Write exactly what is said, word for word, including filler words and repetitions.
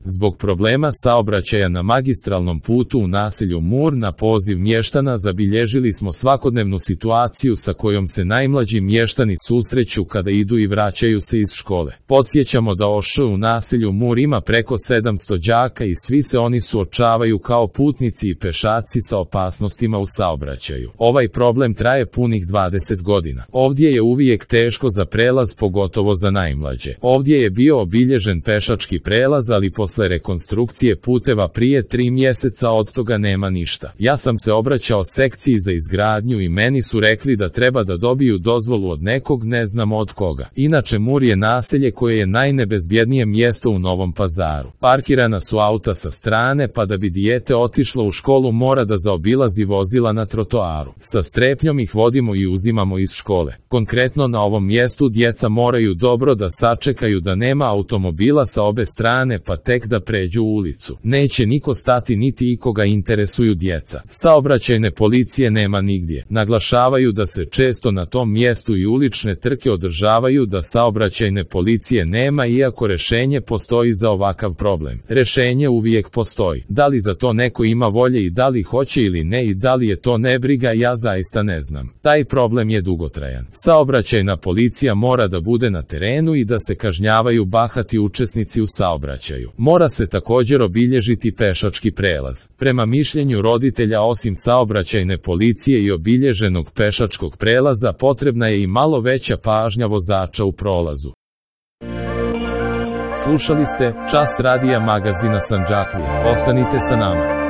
Zbog problema saobraćaja na magistralnom putu u naselju Mur na poziv mještana zabilježili smo svakodnevnu situaciju sa kojom se najmlađi mještani susreću kada idu i vraćaju se iz škole. Podsjećamo da O Š u naselju Mur ima preko sedamsto đaka i svi se oni suočavaju kao putnici i pešaci sa opasnostima u saobraćaju. Ovaj problem traje punih dvadeset godina. Ovdje je uvijek teško za prelaz, pogotovo za najmlađe. Ovdje je bio obilježen pešački prelaz, ali posle Posle rekonstrukcije puteva prije tri mjeseca od toga nema ništa. Ja sam se obraćao sekciji za izgradnju i meni su rekli da treba da dobiju dozvolu od nekog, ne znamo od koga. Inače, Mur je naselje koje je najnebezbjednije mjesto u Novom Pazaru. Parkirana su auta sa strane, pa da bi dijete otišlo u školu mora da zaobilazi vozila na trotoaru. Sa strepnjom ih vodimo i uzimamo iz škole. Konkretno na ovom mjestu djeca moraju dobro da sačekaju da nema automobila sa obe strane, pa tek da pređu ulicu. Neće niko stati niti ikoga interesuju djeca. Saobraćajne policije nema nigdje. Naglašavaju da se često na tom mjestu i ulične trke održavaju, da saobraćajne policije nema, iako rešenje postoji za ovakav problem. Rešenje uvijek postoji. Da li za to neko ima volje i da li hoće ili ne i da li je to nebriga, ja zaista ne znam. Taj problem je dugotrajan. Saobraćajna policija mora da bude na terenu i da se kažnjavaju bahati učesnici u saobraćaju. Mora se također obilježiti pešački prelaz. Prema mišljenju roditelja, osim saobraćajne policije i obilježenog pešačkog prelaza, potrebna je i malo veća pažnja vozača u prolazu. Slušali ste Čas radija magazina Sandžaklija. Ostanite sa nama.